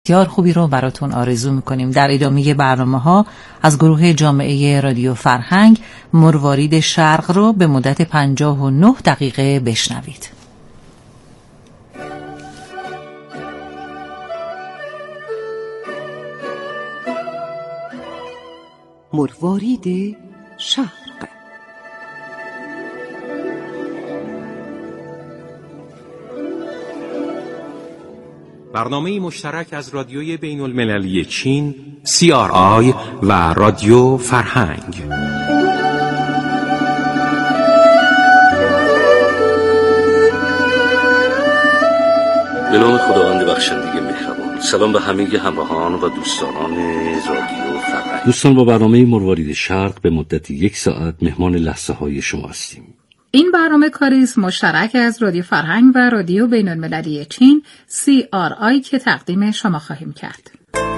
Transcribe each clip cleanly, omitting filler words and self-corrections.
بسیار خوبی رو براتون آرزو میکنیم. در ادامه برنامه‌ها از گروه جامعه رادیو فرهنگ مروارید شرق رو به مدت 59 دقیقه بشنوید. مروارید شرق. برنامه مشترک از رادیوی بین المللی چین CRI و رادیو فرهنگ. به نام خداوند بخشنده مهربان. سلام به همه همراهان و دوستان رادیو فرهنگ. دوستان، با برنامه مروارید شرق به مدت 1 ساعت مهمان لحظه های شما هستیم. این برنامه کاری است مشترک از رادیو فرهنگ و رادیو بین المللی چین CRI که تقدیم شما خواهیم کرد.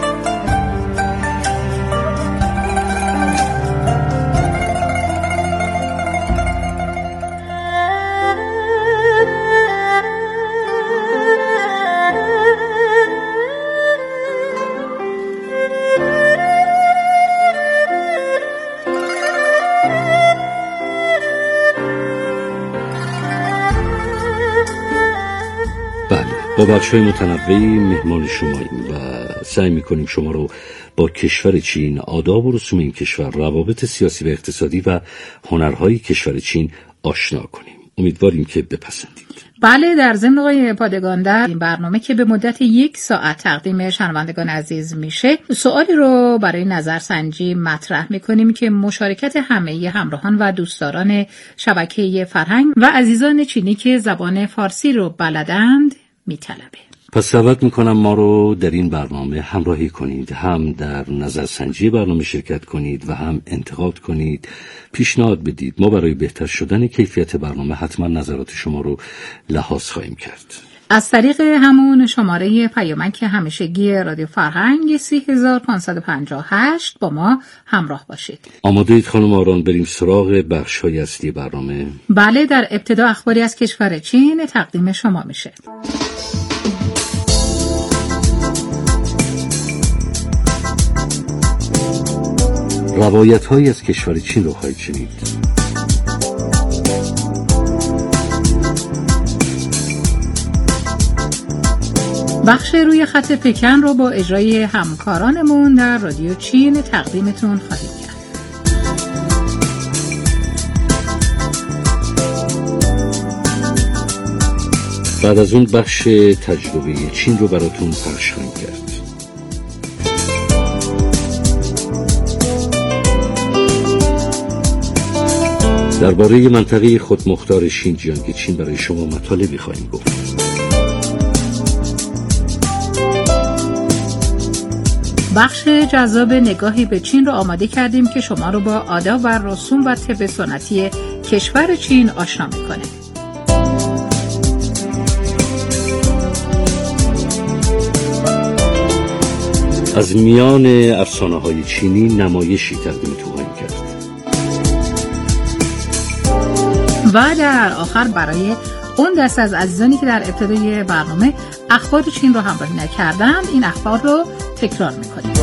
با بخش‌های متنوعی مهمان شماییم و سعی می‌کنیم شما رو با کشور چین، آداب و رسوم این کشور، روابط سیاسی و اقتصادی و هنرهای کشور چین آشنا کنیم. امیدواریم که بپسندید. بله، در ضمن آقای پادگاندر، این برنامه که به مدت 1 ساعت تقدیم شنوندگان عزیز میشه، سوالی رو برای نظرسنجی مطرح میکنیم که مشارکت همه همراهان و دوستداران شبکه فرهنگ و عزیزان چینی که زبان فارسی رو بلدند میطلبه. پس دعوت میکنم ما رو در این برنامه همراهی کنید، هم در نظرسنجی برنامه شرکت کنید و هم انتقاد کنید، پیشنهاد بدید. ما برای بهتر شدن کیفیت برنامه حتما نظرات شما رو لحاظ خواهیم کرد. از طریق همون شماره پیامک همیشگی رادیو فرهنگ 3558 با ما همراه باشید. آماده اید خانم آران بریم سراغ بخش‌های اصلی برنامه؟ بله، در ابتدا اخباری از کشور چین تقدیم شما میشه. روایت‌هایی از کشور چین رو خواهید شنید. بخش روی خط پکن رو با اجرای همکارانمون در رادیو چین تقدیمتون خواهیم کرد. بعد از اون بخش تجربه چین رو براتون پخش خواهیم کرد. درباره منطقه خودمختار شینجیانگ چین برای شما مطالبی خواهیم گفت. بخش جذاب نگاهی به چین رو آماده کردیم که شما رو با آداب و رسوم و طب سنتی کشور چین آشنا میکنه. از میان افسانه‌های چینی نمایشی تقدیمتون خواهیم کرد. و در آخر برای اون دست از عزیزانی که در ابتدای برنامه اخبار چین رو همراهی نکردند، این اخبار رو تکرار میکنیم.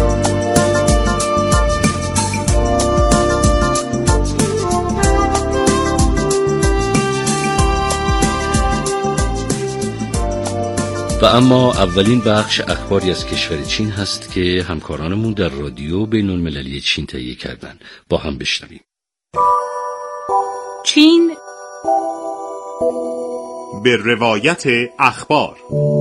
و اما اولین بخش اخباری از کشور چین هست که همکارانمون در رادیو بین المللی چین تهیه کردن. با هم بشنویم. چین به روایت اخبار.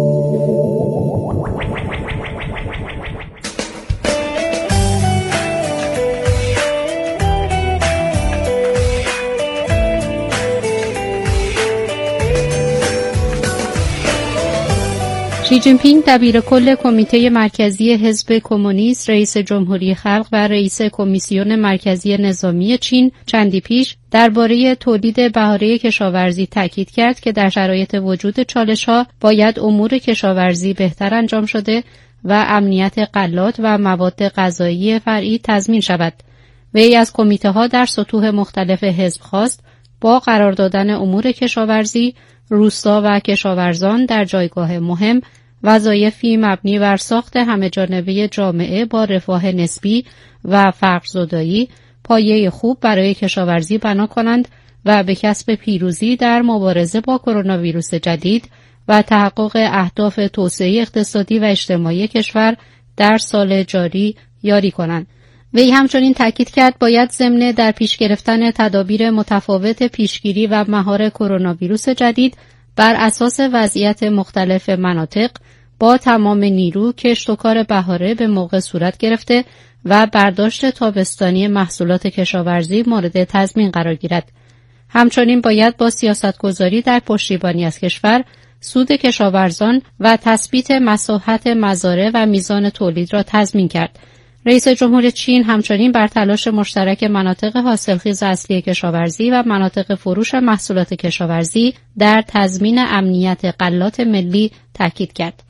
شی جین پینگ دبیر کل کمیته مرکزی حزب کمونیست، رئیس جمهوری خلق و رئیس کمیسیون مرکزی نظامی چین چندی پیش درباره تولید بهاره کشاورزی تاکید کرد که در شرایط وجود چالش‌ها باید امور کشاورزی بهتر انجام شده و امنیت غلات و مواد غذایی فرعی تضمین شود. وی از کمیته‌ها در سطوح مختلف حزب خواست با قرار دادن امور کشاورزی، روستا و کشاورزان در جایگاه مهم وظایفی مبنی بر ساخت همه‌جانبه جامعه با رفاه نسبی و فقرزدایی پایه خوب برای کشاورزی بنا کنند و به کسب پیروزی در مبارزه با کرونا ویروس جدید و تحقق اهداف توسعه اقتصادی و اجتماعی کشور در سال جاری یاری کنند. وی همچنین تاکید کرد باید ضمن در پیش گرفتن تدابیر متفاوت پیشگیری و مهار کرونا ویروس جدید بر اساس وضعیت مختلف مناطق با تمام نیرو کشت و کار بهاره به موقع صورت گرفته و برداشت تابستانی محصولات کشاورزی مورد تضمین قرار گیرد. همچنین باید با سیاستگذاری در پشتیبانی از کشور، سود کشاورزان و تثبیت مساحت مزارع و میزان تولید را تضمین کرد. رئیس جمهور چین همچنین بر تلاش مشترک مناطق حاصلخیز اصلی کشاورزی و مناطق فروش محصولات کشاورزی در تضمین امنیت غلات ملی تاکید کرد.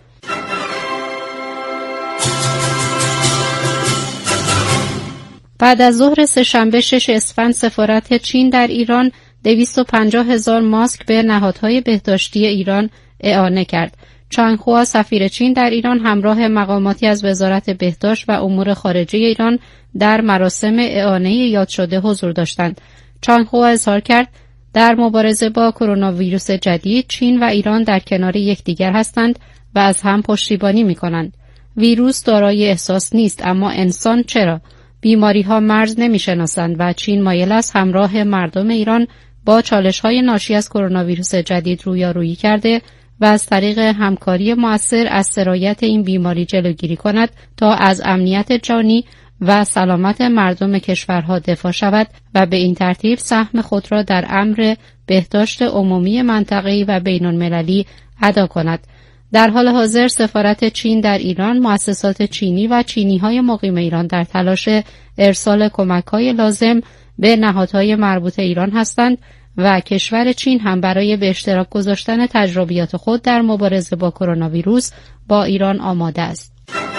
بعد از ظهر سه‌شنبه 6 اسفند سفارت چین در ایران 250,000 ماسک به نهادهای بهداشتی ایران اعانه کرد. چانگ خوا سفیر چین در ایران همراه مقاماتی از وزارت بهداشت و امور خارجه ایران در مراسم اعانه یاد شده حضور داشتند. چانگ خوا اظهار کرد در مبارزه با کرونا ویروس جدید چین و ایران در کنار یکدیگر هستند و از هم پشتیبانی می‌کنند. ویروس دارای احساس نیست، اما انسان چرا؟ بیماری‌ها مرز نمی‌شناسند و چین مایل است همراه مردم ایران با چالش‌های ناشی از کرونا ویروس جدید رویارویی کرده و از طریق همکاری مؤثر از سرایت این بیماری جلوگیری کند تا از امنیت جانی و سلامت مردم کشورها دفاع شود و به این ترتیب سهم خود را در امر بهداشت عمومی منطقه‌ای و بین‌المللی ادا کند. در حال حاضر سفارت چین در ایران، مؤسسات چینی و چینی‌های مقیم ایران در تلاش ارسال کمک‌های لازم به نهادهای مربوط ایران هستند و کشور چین هم برای به اشتراک گذاشتن تجربیات خود در مبارزه با کرونا ویروس با ایران آماده است.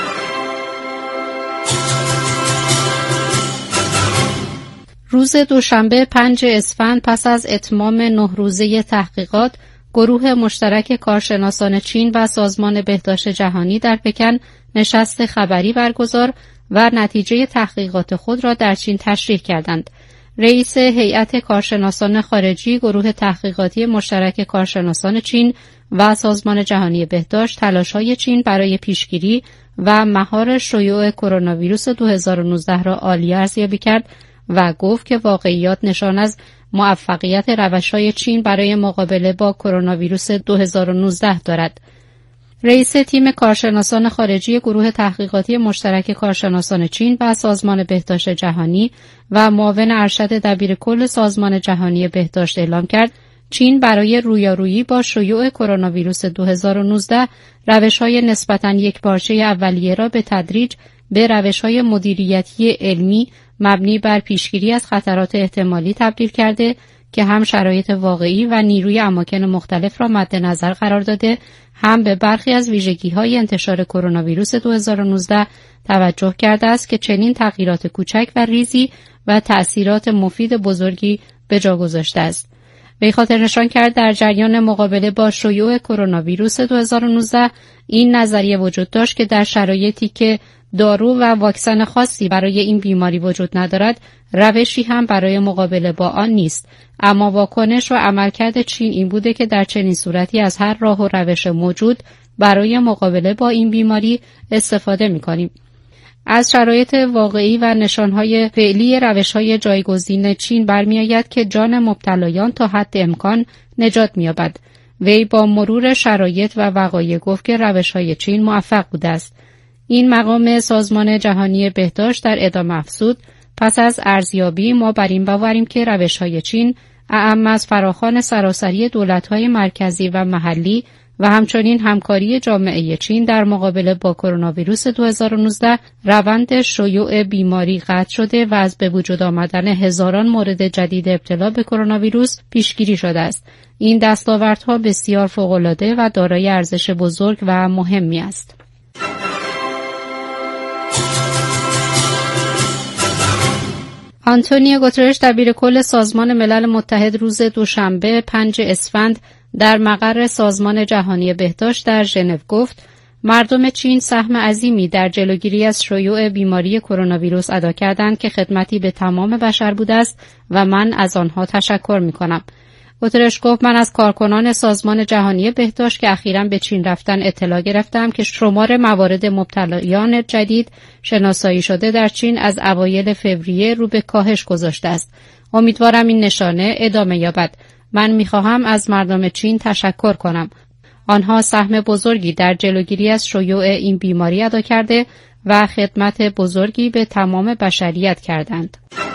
روز دوشنبه 5 اسفند پس از اتمام 9 روزه تحقیقات، گروه مشترک کارشناسان چین و سازمان بهداشت جهانی در پکن نشست خبری برگزار و نتیجه تحقیقات خود را در چین تشریح کردند. رئیس هیئت کارشناسان خارجی گروه تحقیقاتی مشترک کارشناسان چین و سازمان جهانی بهداشت تلاش‌های چین برای پیشگیری و مهار شیوع کرونا ویروس 2019 را عالی ارزیابی کرد و گفت که واقعیات نشان از موفقیت روش‌های چین برای مقابله با کرونا ویروس 2019 دارد. رئیس تیم کارشناسان خارجی گروه تحقیقاتی مشترک کارشناسان چین و سازمان بهداشت جهانی و معاون ارشد دبیرکل سازمان جهانی بهداشت اعلام کرد چین برای رویارویی با شیوع کرونا ویروس 2019 روش‌های نسبتاً یکپارچه اولیه را به تدریج به روش‌های مدیریتی علمی مبنی بر پیشگیری از خطرات احتمالی تبدیل کرده که هم شرایط واقعی و نیروی اماکن مختلف را مد نظر قرار داده، هم به برخی از ویژگی‌های انتشار کرونا ویروس 2019 توجه کرده است که چنین تغییرات کوچک و ریزی و تأثیرات مفید بزرگی به جا گذاشته است. وی خاطر نشان کرد در جریان مقابله با شیوع کرونا ویروس 2019 این نظریه وجود داشت که در شرایطی که دارو و واکسن خاصی برای این بیماری وجود ندارد، روشی هم برای مقابله با آن نیست، اما واکنش و عملکرد چین این بوده که در چنین صورتی از هر راه و روش موجود برای مقابله با این بیماری استفاده می‌کنیم. از شرایط واقعی و نشانهای فعلی روش‌های جایگزین چین برمی‌آید که جان مبتلایان تا حد امکان نجات می‌یابد. وی با مرور شرایط و وقایع گفت که روش‌های چین موفق بوده است. این مقام سازمان جهانی بهداشت در ادامه افزود پس از ارزیابی ما بر این باوریم که روش‌های چین اعم از فراخوان سراسری دولت‌های مرکزی و محلی و همچنین همکاری جامعه چین در مقابله با کرونا ویروس 2019 روند شیوع بیماری قطع شده و از به وجود آمدن هزاران مورد جدید ابتلا به کرونا ویروس پیشگیری شده است. این دستاوردها بسیار فوق‌العاده و دارای ارزش بزرگ و مهمی است. آنتونیو گوترش دبیرکل سازمان ملل متحد روز دوشنبه 5 اسفند در مقر سازمان جهانی بهداشت در ژنو گفت مردم چین سهم عظیمی در جلوگیری از شیوع بیماری کرونا ویروس ادا کردند که خدمتی به تمام بشر بوده است و من از آنها تشکر می‌کنم. گوترش گفت من از کارکنان سازمان جهانی بهداشت که اخیراً به چین رفتن اطلاع گرفتم که شمار موارد مبتلایان جدید شناسایی شده در چین از اوایل فوریه رو به کاهش گذاشته است. امیدوارم این نشانه ادامه یابد. من می‌خواهم از مردم چین تشکر کنم. آنها سهم بزرگی در جلوگیری از شیوع این بیماری ادا کرده و خدمت بزرگی به تمام بشریت کردند.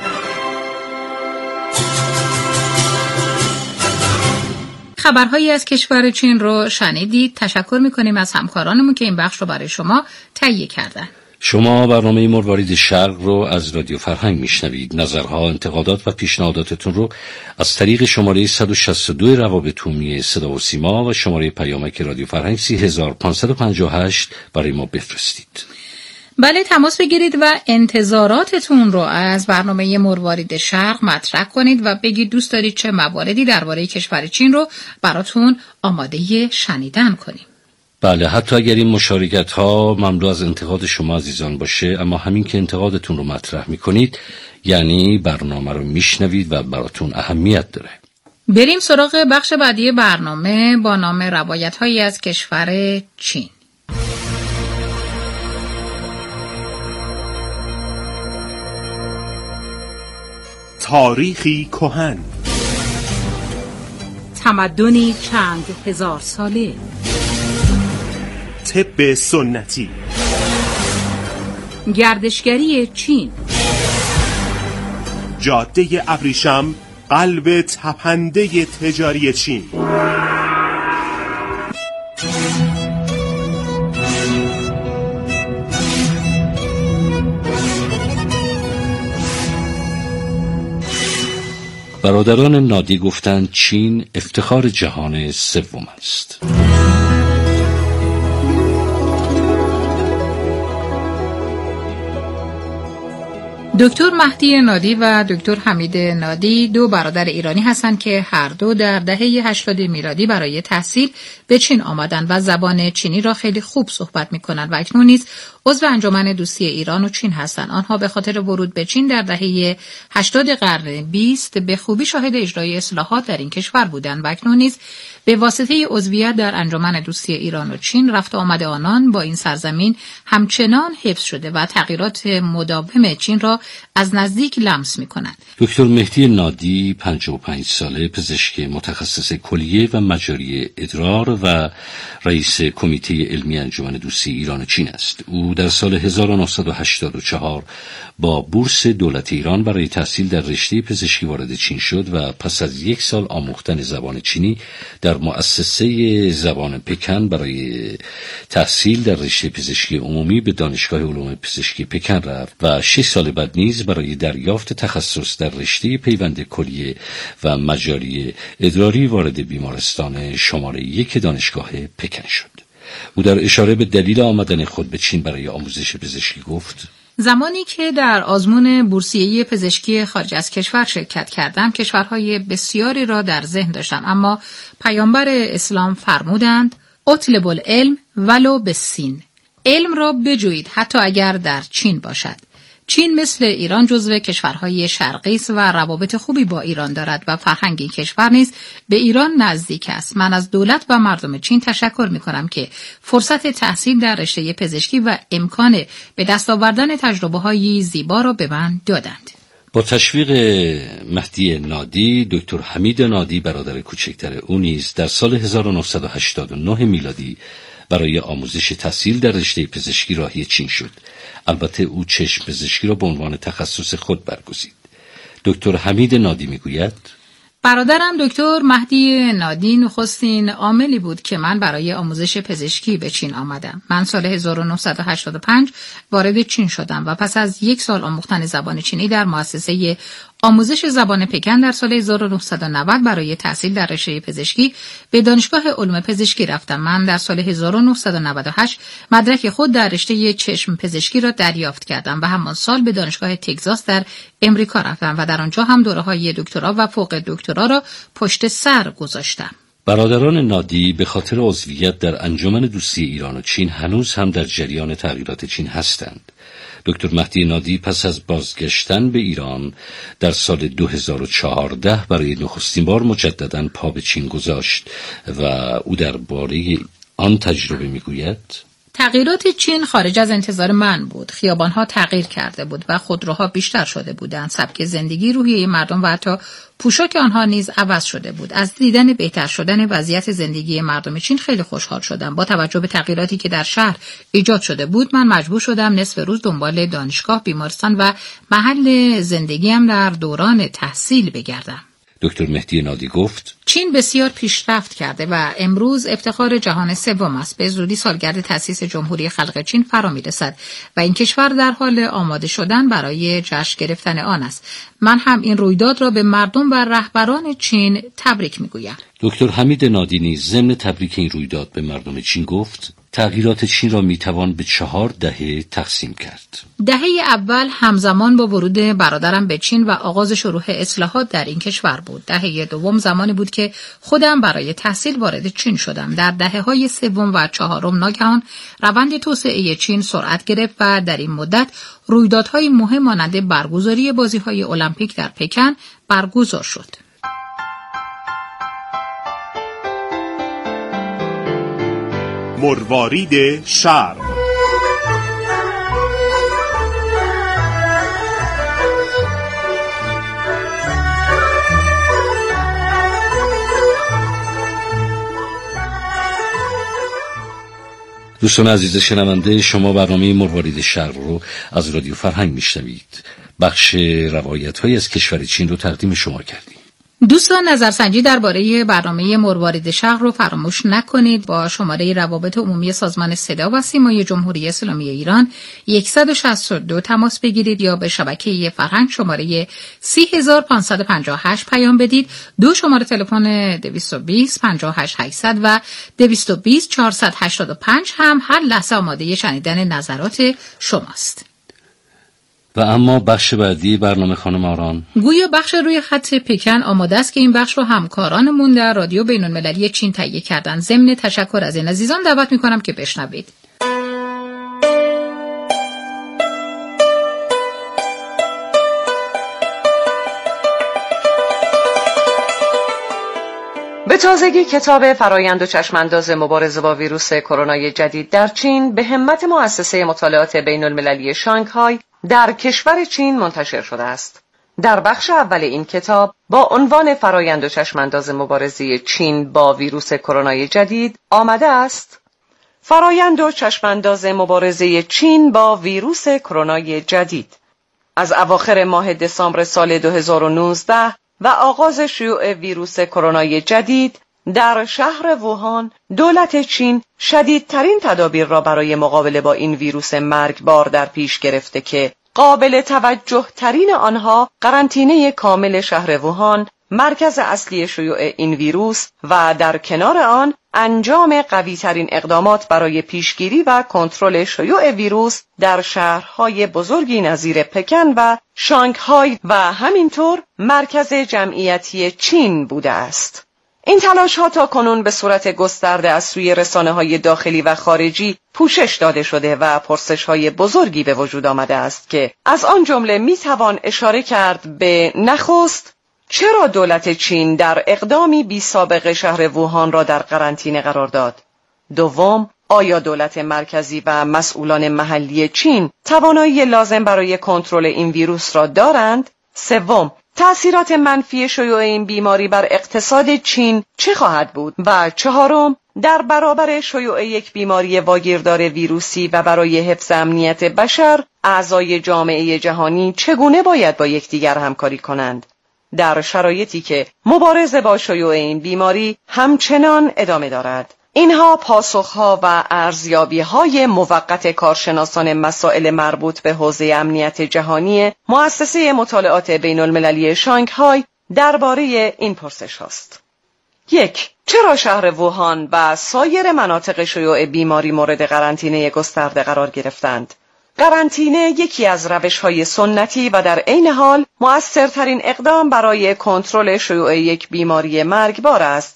خبرهایی از کشور چین رو شنیدید. تشکر می‌کنیم از همکارانمون که این بخش رو برای شما تهیه کردن. شما برنامه مروارید شرق رو از رادیو فرهنگ میشنوید. نظرها، انتقادات و پیشنهاداتتون رو از طریق شماره 162 روابط عمومی صدا و سیما و شماره پیامک رادیو فرهنگ 3558 برای ما بفرستید. بله، تماس بگیرید و انتظاراتتون رو از برنامه مروارید شرق مطرح کنید و بگید دوست دارید چه مواردی درباره کشور چین رو براتون آماده شنیدن کنیم. بله، حتی اگر این مشارکت ها مملو از انتقاد شما عزیزان باشه، اما همین که انتقادتون رو مطرح میکنید یعنی برنامه رو میشنوید و براتون اهمیت داره. بریم سراغ بخش بعدی برنامه با نام روایت هایی از کشور چین. تاریخی کهن، تمدنی چند هزار ساله، طب سنتی، گردشگری چین، جاده ابریشم، قلب تپنده تجاری چین. برادران نادی گفتند چین افتخار جهان سوم است. دکتر مهدی نادی و دکتر حمید نادی دو برادر ایرانی هستند که هر دو در دهه 80 میلادی برای تحصیل به چین آمدند و زبان چینی را خیلی خوب صحبت می‌کنند و اکنون نیز عضو انجمن دوستی ایران و چین هستند. آنها به خاطر ورود به چین در دهه 80 قرن 20 به خوبی شاهد اجرای اصلاحات در این کشور بودند و اکنون نیز به واسطه عضویت در انجمن دوستی ایران و چین رفت و آمد آنان با این سرزمین همچنان حفظ شده و تغییرات مداوم چین را از نزدیک لمس می‌کنند. دکتر مهدی نادی 55 ساله، پزشک متخصص کلیه و مجاری ادرار و رئیس کمیته علمی انجمن دوستی ایران و چین است. او در سال 1984 با بورس دولت ایران برای تحصیل در رشته پزشکی وارد چین شد و پس از 1 سال آموختن زبان چینی در مؤسسه زبان پکن برای تحصیل در رشته پزشکی عمومی به دانشگاه علوم پزشکی پکن رفت و 6 سال بعد نیز برای دریافت تخصص در رشته پیوند کلیه و مجاری ادراری وارد بیمارستان شماره 1 دانشگاه پکن شد. او در اشاره به دلیل آمدن خود به چین برای آموزش پزشکی گفت: زمانی که در آزمون بورسیه پزشکی خارج از کشور شرکت کردم، کشورهای بسیاری را در ذهن داشتم، اما پیامبر اسلام فرمودند اطلبوا العلم ولو بالصین، علم را بجویید حتی اگر در چین باشد. چین مثل ایران جزو کشورهای شرقی است و روابط خوبی با ایران دارد و فرهنگ این کشور نیز به ایران نزدیک است. من از دولت و مردم چین تشکر می‌کنم که فرصت تحصیل در رشته پزشکی و امکان به دست آوردن تجربه‌های زیبا را به من دادند. با تشویق مهدی نادی، دکتر حمید نادی برادر کوچکتر او نیز در سال 1989 میلادی برای آموزش تحصیل در رشته پزشکی راهی چین شد. البته او چشم پزشکی را به عنوان تخصص خود برگزید. دکتر حمید نادی میگوید: برادرم دکتر مهدی نادی نخستین عاملی بود که من برای آموزش پزشکی به چین آمدم. من سال 1985 وارد چین شدم و پس از 1 سال آموختن زبان چینی در مؤسسه آموزش زبان پکن در سال 1990 برای تحصیل در رشته پزشکی به دانشگاه علوم پزشکی رفتم. من در سال 1998 مدرک خود در رشته چشم پزشکی را دریافت کردم و همان سال به دانشگاه تگزاس در امریکا رفتم و در آنجا هم دوره‌های دکترا و فوق دکترا را پشت سر گذاشتم. برادران نادی به خاطر عضویت در انجمن دوستی ایران و چین هنوز هم در جریان تغییرات چین هستند. دکتر مهدی نادی پس از بازگشتن به ایران در سال 2014 برای نخستین بار مجدداً پا به چین گذاشت و او درباره آن تجربه میگوید: تغییرات چین خارج از انتظار من بود. خیابان‌ها تغییر کرده بود و خودروها بیشتر شده بودند. سبک زندگی، روحیه مردم و حتی پوشاک آنها نیز عوض شده بود. از دیدن بهتر شدن وضعیت زندگی مردم چین خیلی خوشحال شدم. با توجه به تغییراتی که در شهر ایجاد شده بود، من مجبور شدم نصف روز دنبال دانشگاه، بیمارستان و محل زندگیم در دوران تحصیل بگردم. دکتر مهدی نادی گفت: چین بسیار پیشرفت کرده و امروز افتخار جهان سوم است. به زودی سالگرد تأسیس جمهوری خلق چین فرا می‌رسد و این کشور در حال آماده شدن برای جشن گرفتن آن است. من هم این رویداد را به مردم و رهبران چین تبریک می‌گویم. دکتر حمید نادی نیز ضمن تبریک این رویداد به مردم چین گفت: تغییرات چین را میتوان به 4 دهه تقسیم کرد. دهه اول همزمان با ورود برادرم به چین و آغاز شروع اصلاحات در این کشور بود. دهه دوم زمانی بود که خودم برای تحصیل وارد چین شدم. در دهه‌های سوم و چهارم ناگهان روند توسعه چین سرعت گرفت و در این مدت رویدادهای مهم مانند برگزاری بازی‌های المپیک در پکن برگزار شد. مروارید شرق. دوستان عزیز شنونده، شما برنامه مروارید شرق رو از رادیو فرهنگ میشنوید. بخش روایت‌های از کشور چین رو تقدیم شما کردیم. دوستان، نظرسنجی درباره برنامه مروارید شرق رو فراموش نکنید. با شماره روابط عمومی سازمان صدا و سیمای جمهوری اسلامی ایران 162 تماس بگیرید یا به شبکه فرهنگ شماره 30558 پیام بدید. 2 شماره تلفن 220 58 800 و 220 485 هم هر لحظه آماده شنیدن نظرات شماست. و اما بخش بعدی برنامه خانم آران، گویا بخش روی خط پکن آماده است که این بخش رو همکارانمون در رادیو بین‌المللی چین تهیه کردن. ضمن تشکر از این عزیزان دعوت می‌کنم که بشنوید. به تازگی کتاب فرایند و چشمانداز مبارزه با ویروس کرونا جدید در چین به همت مؤسسه مطالعات بین‌المللی شانگهای در کشور چین منتشر شده است. در بخش اول این کتاب با عنوان فرایند و چشمانداز مبارزه چین با ویروس کرونا جدید آمده است: فرایند و چشمانداز مبارزه چین با ویروس کرونا جدید. از اواخر ماه دسامبر سال 2019 و آغاز شیوع ویروس کرونا جدید در شهر ووهان، دولت چین شدیدترین تدابیر را برای مقابله با این ویروس مرگبار در پیش گرفته که قابل توجه ترین آنها قرنطینه کامل شهر ووهان، مرکز اصلی شیوع این ویروس، و در کنار آن انجام قوی ترین اقدامات برای پیشگیری و کنترل شیوع ویروس در شهرهای بزرگی نظیر پکن و شانگهای و همینطور مرکز جمعیتی چین بوده است. این تلاش‌ها تا کنون به صورت گسترده از سوی رسانه‌های داخلی و خارجی پوشش داده شده و پرسش‌های بزرگی به وجود آمده است که از آن جمله می‌توان اشاره کرد به: نخست، چرا دولت چین در اقدامی بی سابقه شهر ووهان را در قرنطینه قرار داد؟ دوم، آیا دولت مرکزی و مسئولان محلی چین توانایی لازم برای کنترل این ویروس را دارند؟ سوم، تأثیرات منفی شیوع این بیماری بر اقتصاد چین چه خواهد بود؟ و چهارم، در برابر شیوع یک بیماری واگیردار ویروسی و برای حفظ امنیت بشر، اعضای جامعه جهانی چگونه باید با یکدیگر همکاری کنند در شرایطی که مبارزه با شیوع این بیماری همچنان ادامه دارد؟ اینها پاسخها و ارزیابی‌های موقت کارشناسان مسائل مربوط به حوزه امنیت جهانی مؤسسه مطالعات بین‌المللی شانگهای درباره این پرسش هاست. 1. چرا شهر ووهان و سایر مناطق شیوع بیماری مورد قرنطینه گسترده قرار گرفتند؟ قرنطینه یکی از روش‌های سنتی و در عین حال مؤثرترین اقدام برای کنترل شیوع یک بیماری مرگبار است که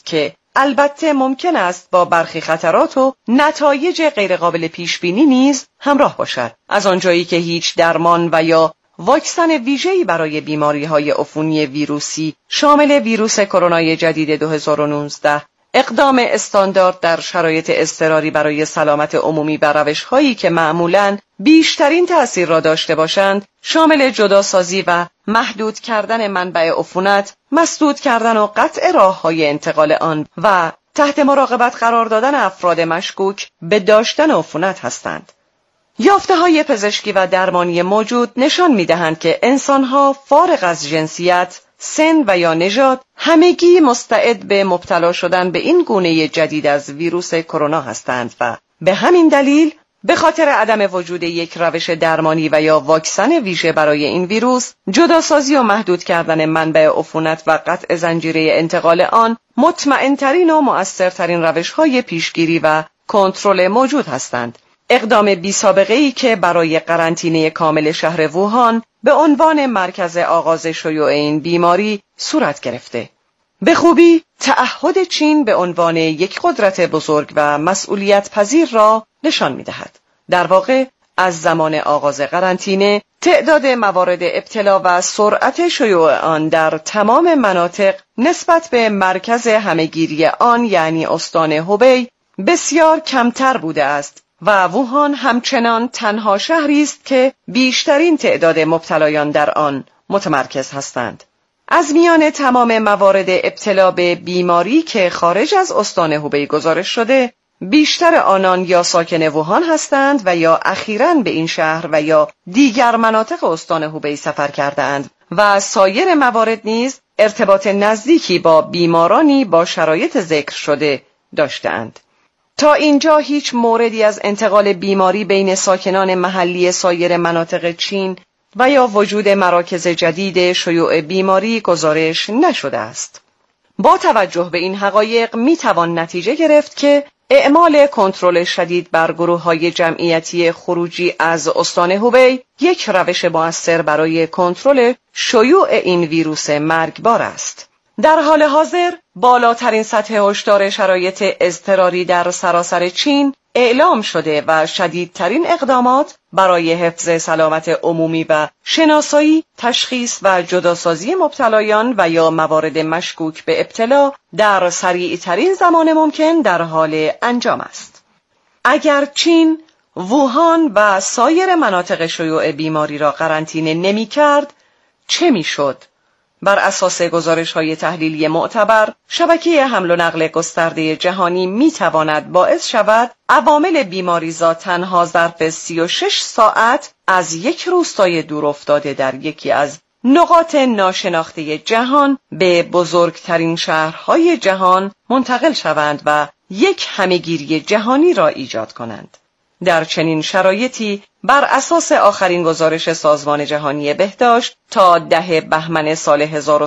البته ممکن است با برخی خطرات و نتایج غیرقابل پیش بینی نیز همراه باشد. از آنجایی که هیچ درمان و یا واکسن ویژه‌ای برای بیماری‌های عفونی ویروسی شامل ویروس کرونای جدید 2019 اقدام استاندارد در شرایط اضطراری برای سلامت عمومی و روش‌هایی که معمولاً بیشترین تأثیر را داشته باشند شامل جداسازی و محدود کردن منبع عفونت، مسدود کردن و قطع راه‌های انتقال آن و تحت مراقبت قرار دادن افراد مشکوک به داشتن عفونت هستند. یافته‌های پزشکی و درمانی موجود نشان می‌دهند که انسان‌ها فارغ از جنسیت، سن و یا نژاد همگی مستعد به مبتلا شدن به این گونه جدید از ویروس کرونا هستند و به همین دلیل به خاطر عدم وجود یک روش درمانی و یا واکسن ویژه برای این ویروس، جداسازی و محدود کردن منبع عفونت و قطع زنجیره انتقال آن مطمئن‌ترین و مؤثرترین روش‌های پیشگیری و کنترل موجود هستند. اقدام بی‌سابقه‌ای که برای قرنطینه کامل شهر ووهان به عنوان مرکز آغاز شیوع این بیماری صورت گرفته. به خوبی تعهد چین به عنوان یک قدرت بزرگ و مسئولیت پذیر را نشان می‌دهد. در واقع از زمان آغاز قرنطینه تعداد موارد ابتلا و سرعت شیوع آن در تمام مناطق نسبت به مرکز همه‌گیری آن یعنی استان هوبی بسیار کمتر بوده است و ووهان همچنان تنها شهری است که بیشترین تعداد مبتلایان در آن متمرکز هستند. از میان تمام موارد ابتلا به بیماری که خارج از استان هوبی گزارش شده، بیشتر آنان یا ساکن ووهان هستند و یا اخیراً به این شهر و یا دیگر مناطق استان هوبی سفر کرده‌اند و سایر موارد نیز ارتباط نزدیکی با بیمارانی با شرایط ذکر شده داشتند. تا اینجا هیچ موردی از انتقال بیماری بین ساکنان محلی سایر مناطق چین و یا وجود مراکز جدید شیوع بیماری گزارش نشده است. با توجه به این حقایق میتوان نتیجه گرفت که اعمال کنترل شدید بر گروه‌های جمعیتی خروجی از استان هوبی یک روش مؤثر برای کنترل شیوع این ویروس مرگبار است. در حال حاضر بالاترین سطح هشدار شرایط اضطراری در سراسر چین اعلام شده و شدیدترین اقدامات برای حفظ سلامت عمومی و شناسایی، تشخیص و جداسازی مبتلایان و یا موارد مشکوک به ابتلا در سریعترین زمان ممکن در حال انجام است. اگر چین، ووهان و سایر مناطق شیوع بیماری را قرنطینه نمی کرد، چه می شد؟ بر اساس گزارش‌های تحلیلی معتبر، شبکه حمل و نقل گسترده جهانی می‌تواند باعث شود عوامل بیماریزا تنها ظرف 36 ساعت از یک روستای دورافتاده در یکی از نقاط ناشناخته جهان به بزرگترین شهرهای جهان منتقل شوند و یک همه‌گیری جهانی را ایجاد کنند. در چنین شرایطی بر اساس آخرین گزارش سازمان جهانی بهداشت تا 10 بهمن سال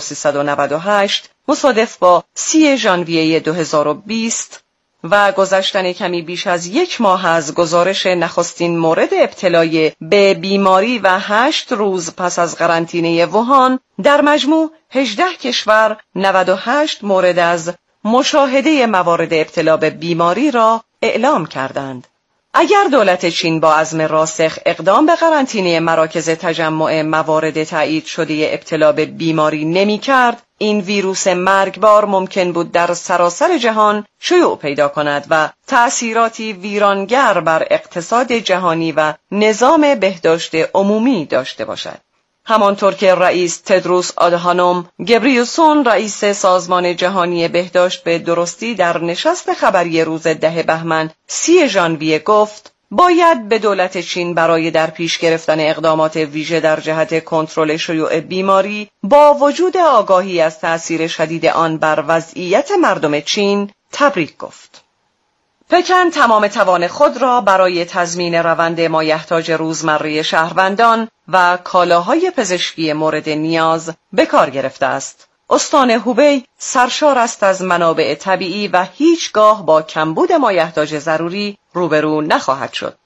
1398 مصادف با 30 ژانویه 2020 و گذشتن کمی بیش از یک ماه از گزارش نخستین مورد ابتلای به بیماری و 8 روز پس از قرنطینه ووهان در مجموع 18 کشور 98 مورد از مشاهده موارد ابتلا به بیماری را اعلام کردند. اگر دولت چین با عزم راسخ اقدام به قرنطینه مراکز تجمع موارد تایید شده ابتلا به بیماری نمی کرد، این ویروس مرگبار ممکن بود در سراسر جهان شیوع پیدا کند و تأثیراتی ویرانگر بر اقتصاد جهانی و نظام بهداشت عمومی داشته باشد. همانطور که رئیس تدروس آدهانوم گبریوسون رئیس سازمان جهانی بهداشت به درستی در نشست خبری روز 10 بهمن 30 ژانویه گفت، باید به دولت چین برای در پیش گرفتن اقدامات ویژه در جهت کنترل شیوع بیماری با وجود آگاهی از تأثیر شدید آن بر وضعیت مردم چین تبریک گفت. پکن تمام توان خود را برای تضمین روند مایحتاج روزمره شهروندان و کالاهای پزشکی مورد نیاز به کار گرفته است. استان هوبی سرشار است از منابع طبیعی و هیچگاه با کمبود مایحتاج ضروری روبرو نخواهد شد.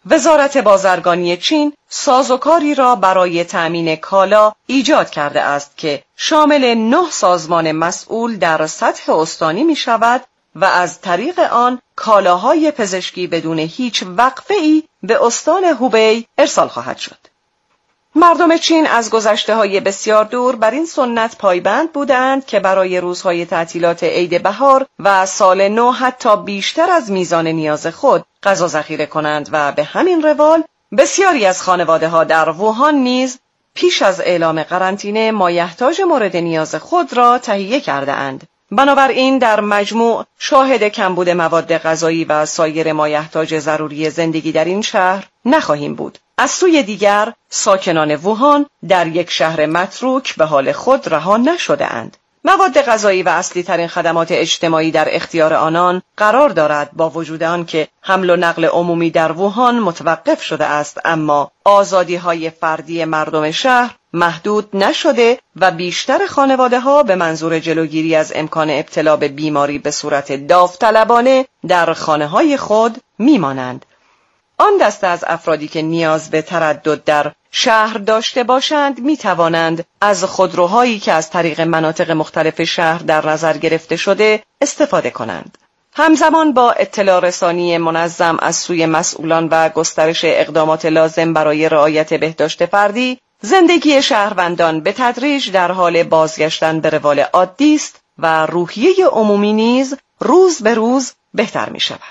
وزارت بازرگانی چین سازوکاری را برای تأمین کالا ایجاد کرده است که شامل 9 سازمان مسئول در سطح استانی می شود و از طریق آن کالاهای پزشکی بدون هیچ وقفه‌ای به استان هوبی ارسال خواهد شد. مردم چین از گذشته‌های بسیار دور بر این سنت پایبند بودند که برای روزهای تعطیلات عید بهار و سال نو حتی بیشتر از میزان نیاز خود غذا ذخیره کنند و به همین روال بسیاری از خانواده‌ها در ووهان نیز پیش از اعلام قرنطینه مایحتاج مورد نیاز خود را تهیه کرده اند. بنابراین در مجموع شاهد کمبود مواد غذایی و سایر مایحتاج ضروری زندگی در این شهر نخواهیم بود. از سوی دیگر ساکنان ووهان در یک شهر متروک به حال خود رها نشده اند. مواد غذایی و اصلی ترین خدمات اجتماعی در اختیار آنان قرار دارد، با وجود آن که حمل و نقل عمومی در ووهان متوقف شده است، اما آزادی‌های فردی مردم شهر محدود نشده و بیشتر خانواده‌ها به منظور جلوگیری از امکان ابتلا به بیماری به صورت داوطلبانه در خانه‌های خود می‌مانند. آن دسته از افرادی که نیاز به تردد در شهر داشته باشند می توانند از خودروهایی که از طریق مناطق مختلف شهر در نظر گرفته شده استفاده کنند. همزمان با اطلاع رسانی منظم از سوی مسئولان و گسترش اقدامات لازم برای رعایت بهداشت فردی، زندگی شهروندان به تدریج در حال بازگشتن به روال عادی است و روحیه عمومی نیز روز به روز بهتر می شود.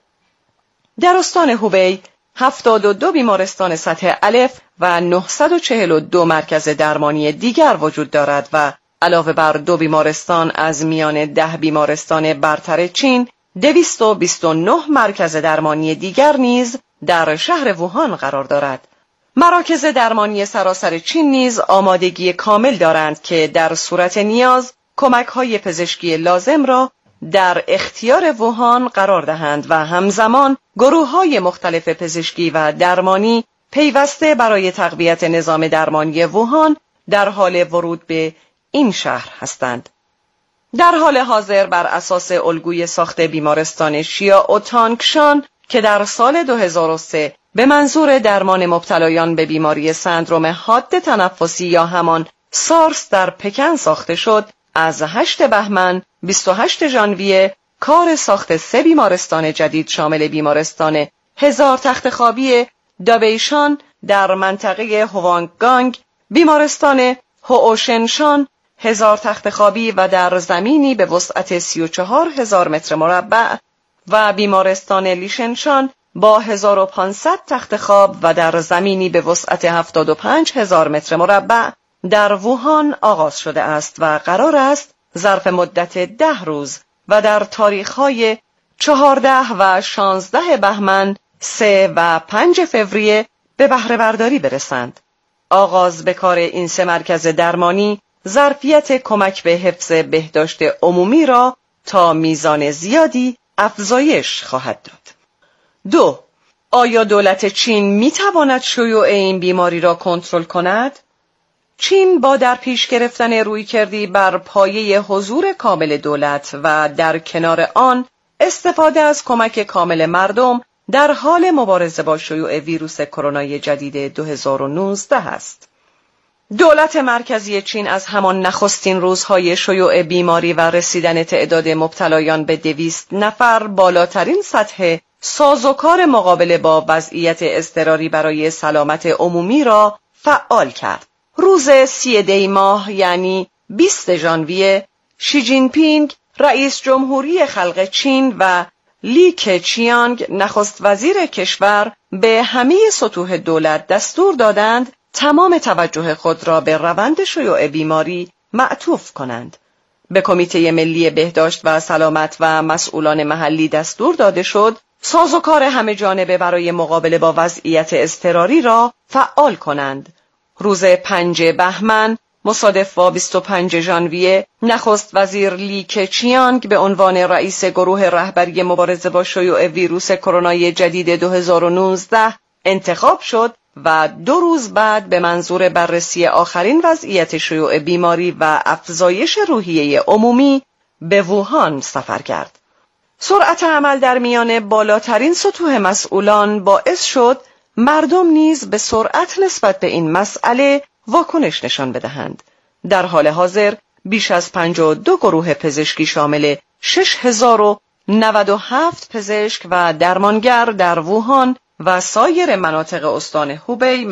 در استان هوبی 72 بیمارستان سطح الف و 942 مرکز درمانی دیگر وجود دارد و علاوه بر 2 بیمارستان از میان 10 بیمارستان برتر چین، 229 مرکز درمانی دیگر نیز در شهر ووهان قرار دارد. مراکز درمانی سراسر چین نیز آمادگی کامل دارند که در صورت نیاز کمک‌های پزشکی لازم را در اختیار ووهان قرار دهند و همزمان گروه‌های مختلف پزشکی و درمانی پیوسته برای تقویت نظام درمانی ووهان در حال ورود به این شهر هستند. در حال حاضر بر اساس الگوی ساخت بیمارستان شیا اوتانگشان که در سال 2003 به منظور درمان مبتلایان به بیماری سندرم حاد تنفسی یا همان سارس در پکن ساخته شد، از 8 بهمن 28 ژانویه کار ساخت 3 بیمارستان جدید شامل بیمارستان 1000 تخت خوابی دابیشان در منطقه هوانگانگ، بیمارستان هوشنشان 1000 تخت خوابی و در زمینی به وسعت 34,000 متر مربع و بیمارستان لیشنشان با 1500 تخت خواب و در زمینی به وسعت 75,000 متر مربع در ووهان آغاز شده است و قرار است ظرف مدت 10 روز و در تاریخ‌های 14 و 16 بهمن، 3 و 5 فوریه به بهره برداری برسند. آغاز به کار این 3 مرکز درمانی ظرفیت کمک به حفظ بهداشت عمومی را تا میزان زیادی افزایش خواهد داد. 2. آیا دولت چین می‌تواند شیوع این بیماری را کنترل کند؟ چین با در پیش گرفتن رویکردی بر پایه حضور کامل دولت و در کنار آن استفاده از کمک کامل مردم در حال مبارزه با شیوع ویروس کرونا جدید 2019 است. دولت مرکزی چین از همان نخستین روزهای شیوع بیماری و رسیدن تعداد مبتلایان به 200 نفر بالاترین سطح سازوکار مقابله با وضعیت اضطراری برای سلامت عمومی را فعال کرد. روز 30 دی ماه یعنی 20 ژانویه، شی جین پینگ رئیس جمهوری خلق چین و لی کچیانگ نخست وزیر کشور به همه سطوح دولت دستور دادند تمام توجه خود را به روند شیوع بیماری معطوف کنند. به کمیته ملی بهداشت و سلامت و مسئولان محلی دستور داده شد سازوکار همه جانبه برای مقابله با وضعیت اضطراری را فعال کنند. روز 5 بهمن مصادف با 25 ژانویه نخست وزیر لی کچیانگ به عنوان رئیس گروه رهبری مبارزه با شیوع ویروس کرونا جدید 2019 انتخاب شد و 2 روز بعد به منظور بررسی آخرین وضعیت شیوع بیماری و افزایش روحیه عمومی به ووهان سفر کرد. سرعت عمل در میان بالاترین سطوح مسئولان باعث شد مردم نیز به سرعت نسبت به این مسئله واکنش نشان بدهند. در حال حاضر بیش از 52 گروه پزشکی شامل 6097 پزشک و درمانگر در ووهان و سایر مناطق استان هوبی